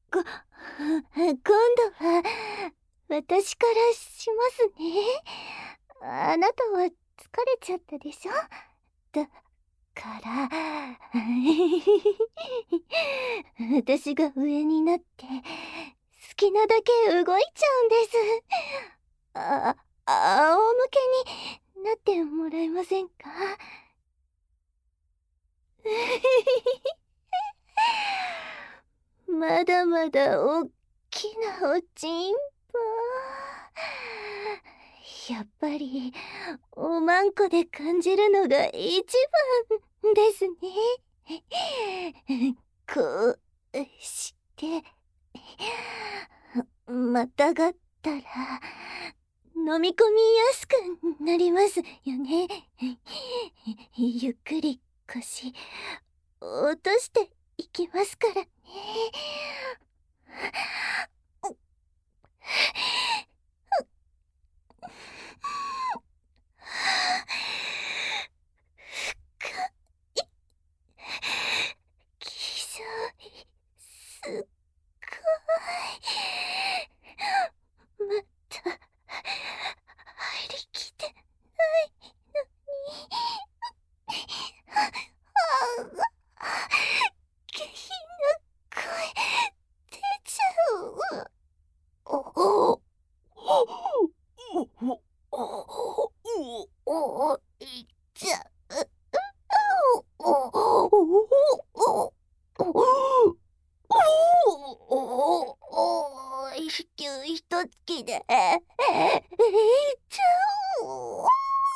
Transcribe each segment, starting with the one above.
今度は私からしますね。あなたは疲れちゃったでしょ。だから私が上になって好きなだけ動いちゃうんです。あ、仰向けになってもらえませんか？まだまだおっきなおちんぽ。やっぱりおまんこで感じるのが一番ですね。こうしてまたがったら飲み込みやすくなりますよね。ゆっくり腰落としていきますからね。きしょい、すっごい。また入りきってないのに。下品な声出ちゃう。おおいっちゃう。ひとつきでいっちゃう。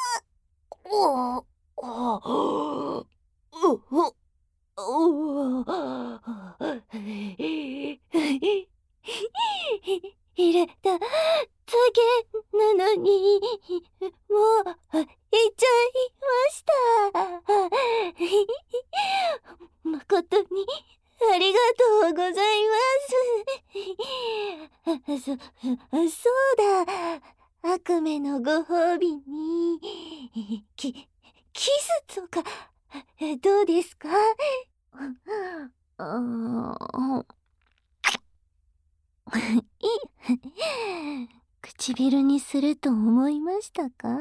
入れただけなのに、もう行っちゃいました。誠にありがとうございます。そうだ。悪夢のご褒美に、キスとか、どうですか？唇にすると思いましたか？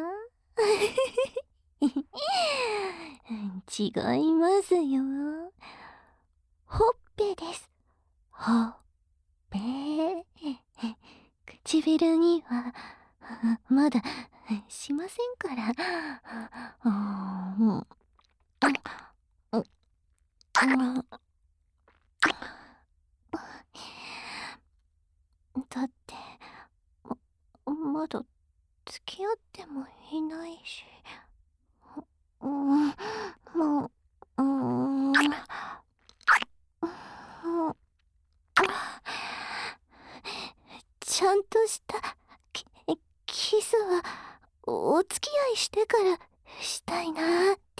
違いますよ。ほっぺです。ほっぺ。唇にはまだしませんから。だってまだ付き合ってもいないし。もうちゃんとしたキスはお付き合いしてからしたいなーって。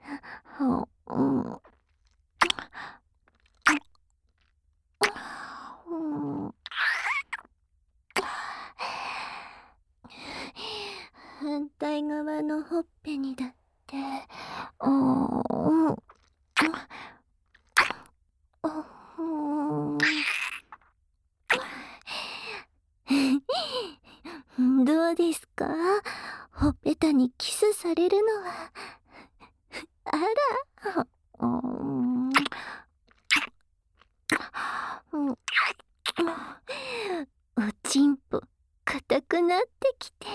反対側のほっぺにだってどうですか？ほっぺたにキスされるのは。あら、おちんぽ硬くなってきて。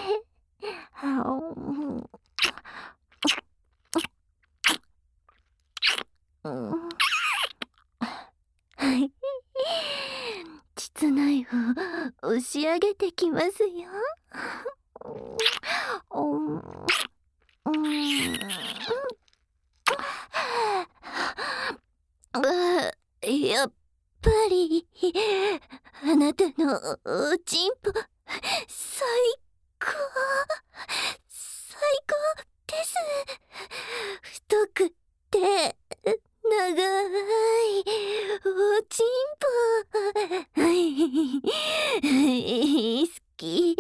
膣内を押し上げてきますよ。やっぱりあなたのおちんぽ最高です。太くて長いおちんぽ好き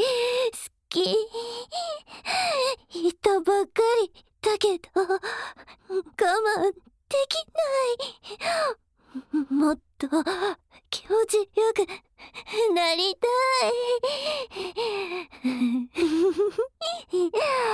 人ばかりだけど我慢できない。もっと気持ちよくなりたい。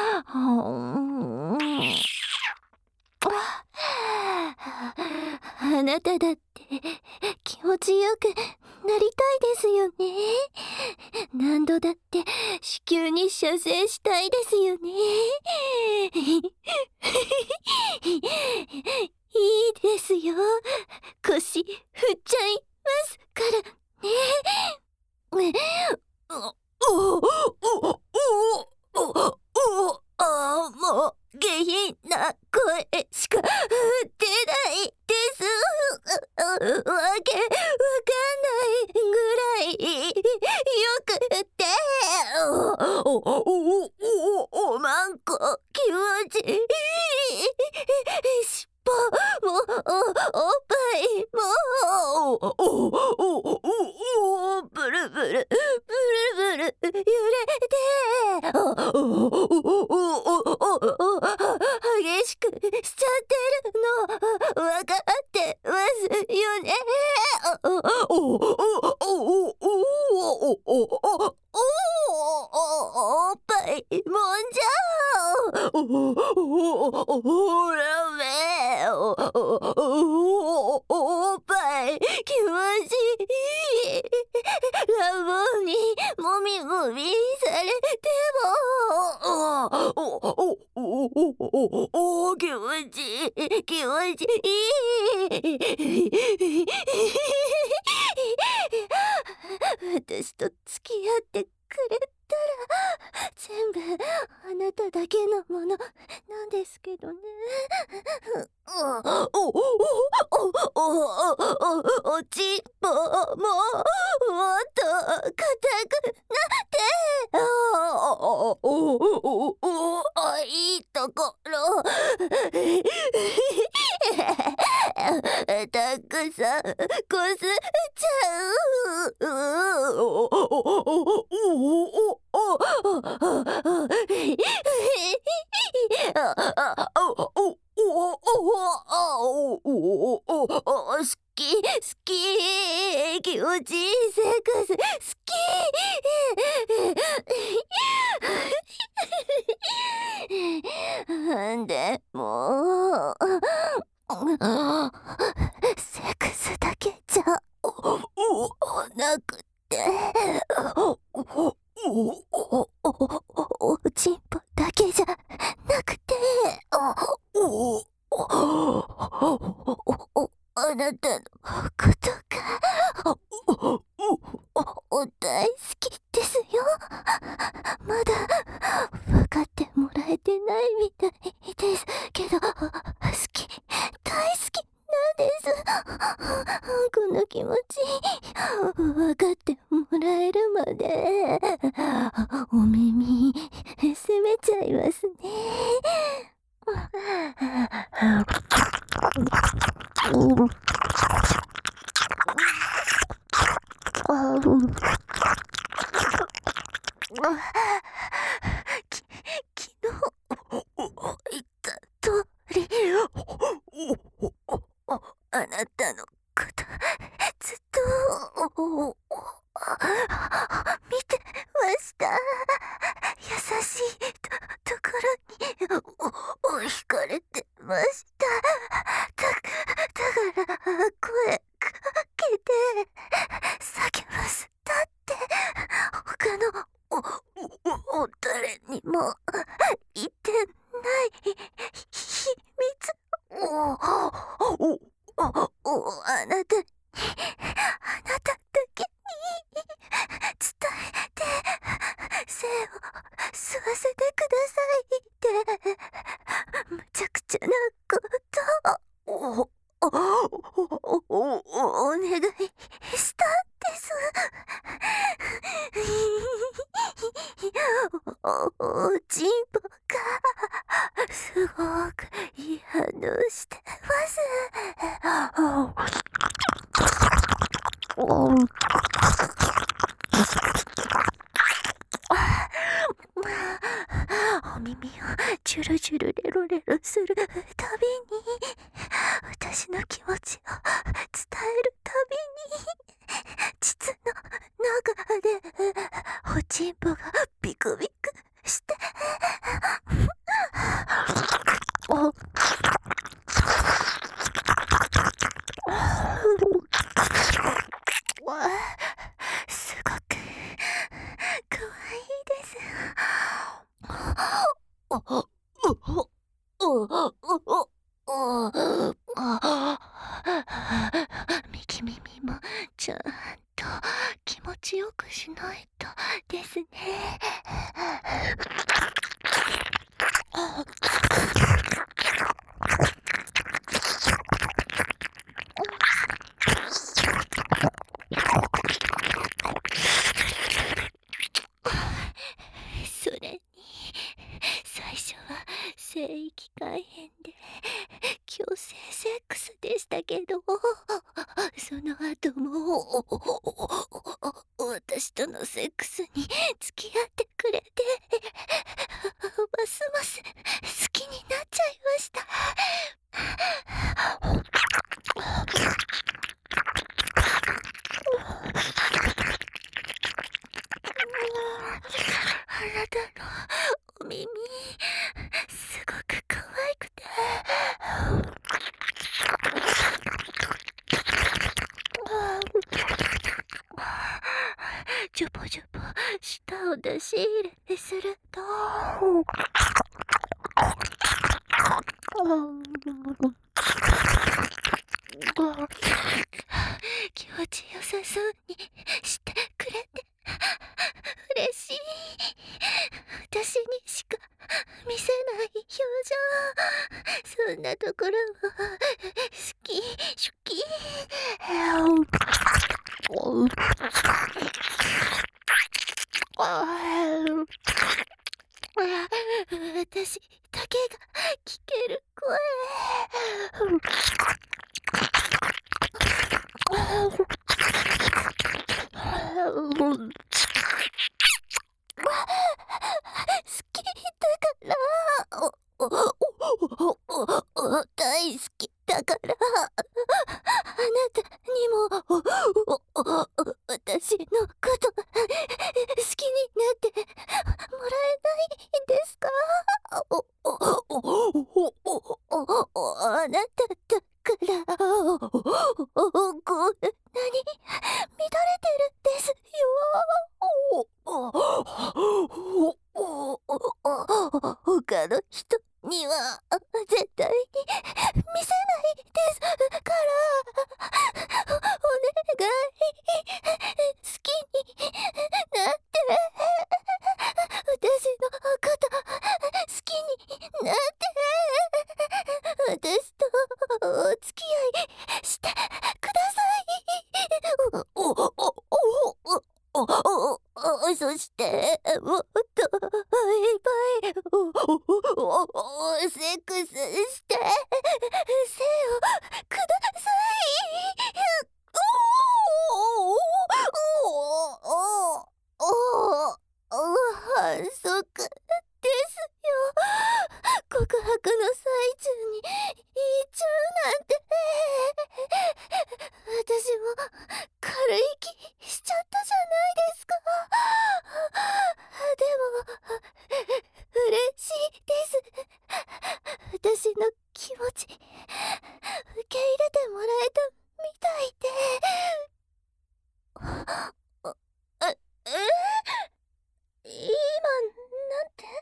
あなただって気持ちよくなりたいですよね。何度だって子宮に射精したいですよね。いいですよ。腰振っちゃいますからね。もう下品な声しか出ないです。わけわかんないぐらいよくて、おまんこ気持ちいい。尻尾もおっぱいもブルブルブルブル揺れて激しくしちゃってるのわかってますよね。おっぱいもんじゃおらめおっぱい気持ちいい。ラボにもみもみされても気持ちいい気持ちいい。私と付き合ってくれたら全部あなただけのものなんですけどね。おちっぽももっと硬くなっていいところたくさんこすっちゃ好き気持ちいいセックス好きでもセックスだけじゃなくておちんぽだけじゃなくてあなたのことが大好きですよ。まだ分かってもらえてないみたいですけど好き大好きなんです。この気持ち分かってもらえるまでお耳責めちゃいますね。昨日言った通りあなたのことずっと見てました。優しいところに惹かれてました。だから声かけて叫ばせたって他の誰にも言ってない秘密あなただけに伝えて精を吸わせてくださいってむちゃくちゃなことお願いしたんです。おちんぽがすごくいい反応してます。お耳をジュルジュルレロレロするたびに私の気持ちを伝えるたびにチンポがビクビクしてすごくかわいいです。右耳もちゃんと気持ちよくしないとですね。それに最初は聖域改変で強制セックスでしたけど、その後も私とのセックスに付き合ってくれて、ますます好きになっちゃいました。あなたのお耳すごく可愛くて、ジョボジョボ舌を出し入れすると気持ちよさそうにしてくれて嬉しい。私にしか見せない表情、そんなところも好き。私だけが聞ける声。好きだから大好きだからあなたにも私のこと好きになってもらえないですか？あなただからこんなに乱れてるんですよ。他の人には絶対に見せないですからお願い、好きになって私のこと好きになって私とお付き合いしてください。そしてもっといっぱいセックスして精をください。反則ですよ。告白の最中に言っちゃうなんて。私も軽い気しちゃったじゃないですか。でも嬉しいです。私の気持ち受け入れてもらえたみたいで。今なんて？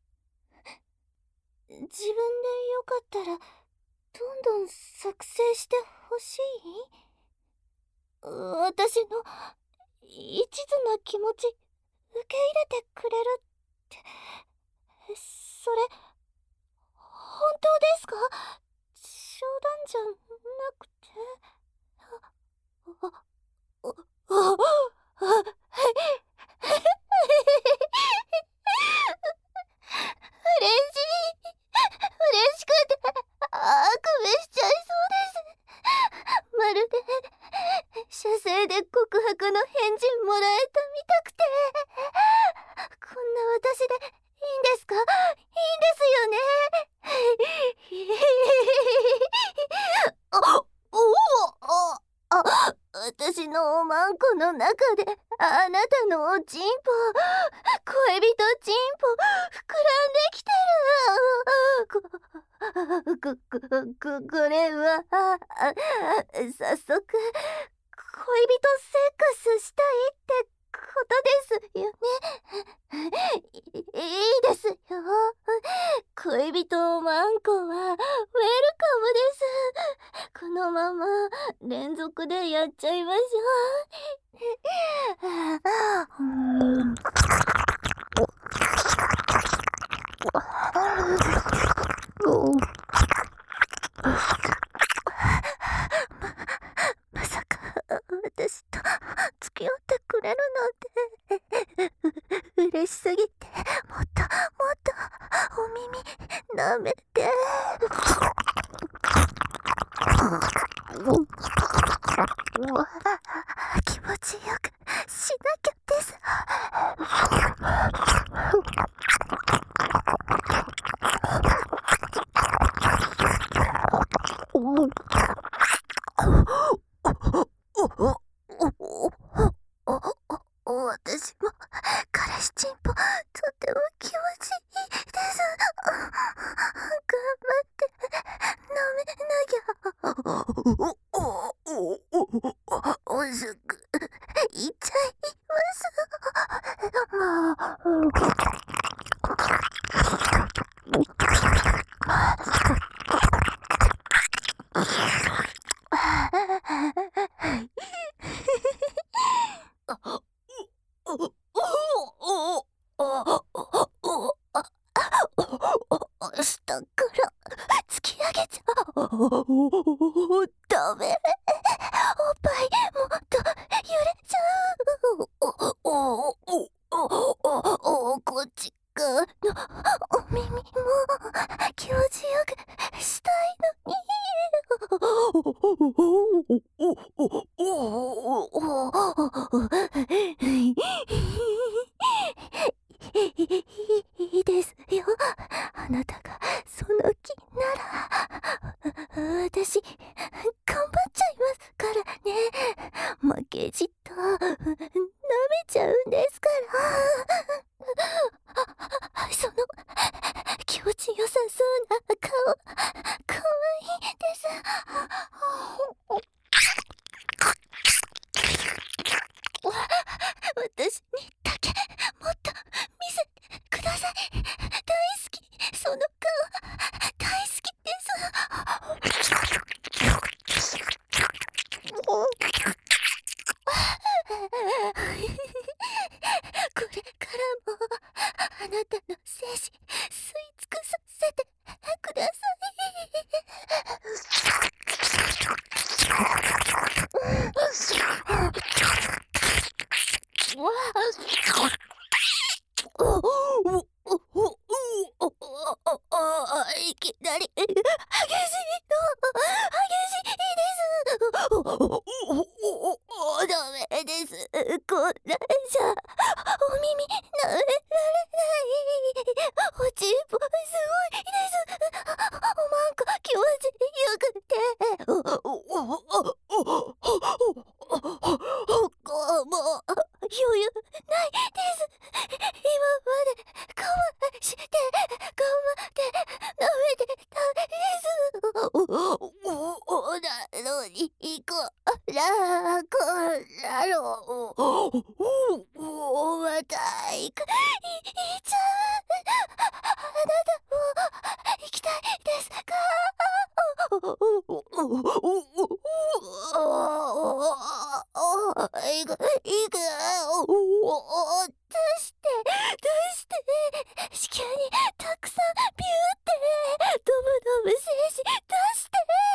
自分でよかったらどんどん作成してほしい？私の一途な気持ち受け入れてくれるって、それ本当ですか？冗談じゃなくて。嬉しくてあくびしちゃいそうです。まるで射精で告白の返事もらえたみたくて。こんな私でいいんですか？いいんですよね？私のおまんこの中であなたのおちんぽ、恋人ちんぽ膨らんできてる。これは早速恋人生活したいってことですよね。いいですよ。恋人おまんこはウェルカムです。このまま連続でやっちゃいましょう。まさか私と付き合ってくれるなんて嬉しすぎて、もっとお耳舐めて。気持ちよくしなきゃです。私も彼氏チンポとても気持ちいいです。頑張って舐めなきゃ。おしくいっちゃいます。もう下から突き上げちゃう。ダメ。おっぱいもっと揺れちゃう。こっち側のお耳も気持ちよくしたいのに。いいですよ。あなたがその気なら私頑張っちゃいますからね。負けじと舐めちゃうんですから。その気持ちよさそうな顔、かわいいです。私にだけもっと見せてください。大好き、その顔大好きです。これからもあなたの精子吸い尽くさせてください。いきなり激しいです。ダメです。こんなんじゃお耳舐められない。おちんぽすごいです。おまんこ気持ちよくて。もう余裕ないです。今まで我慢して頑張って舐めてたんです。なのにこらろまた行っちゃう。あなたも行きたいですか？行く出して子宮にたくさんビューってドブ精子出して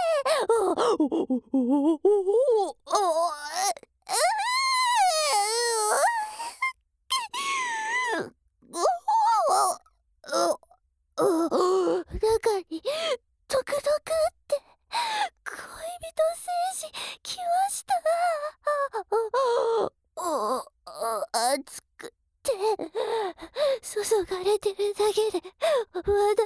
中にトクトクって恋人精子来ました。熱くて注がれてるだけでまだ